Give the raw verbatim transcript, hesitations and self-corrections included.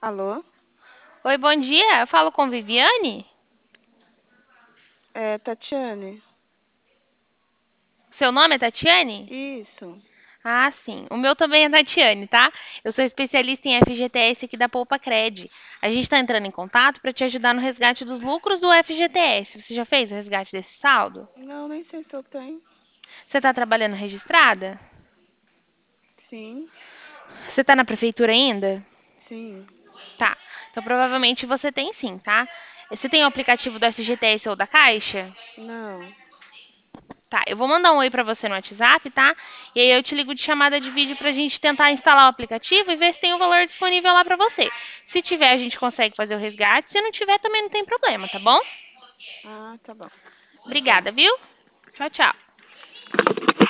Alô? Oi, bom dia. Eu falo com Viviane? É, Tatiane? Seu nome é Tatiane? Isso. Ah, sim. O meu também é Tatiane, tá? Eu sou especialista em F G T S aqui da Poupa Cred. A gente está entrando em contato para te ajudar no resgate dos lucros do F G T S. Você já fez o resgate desse saldo? Não, nem sei se eu tenho. Você está trabalhando registrada? Sim, Você está na prefeitura ainda? sim. Tá. Então provavelmente você tem sim, tá? Você tem o aplicativo do F G T S ou da Caixa? Não. Tá, eu vou mandar um oi pra você no WhatsApp, tá? E aí eu te ligo de chamada de vídeo pra gente tentar instalar o aplicativo e ver se tem o valor disponível lá pra você. Se tiver, a gente consegue fazer o resgate. Se não tiver, também não tem problema, tá bom? Ah, tá bom. Obrigada, viu? Tchau, tchau.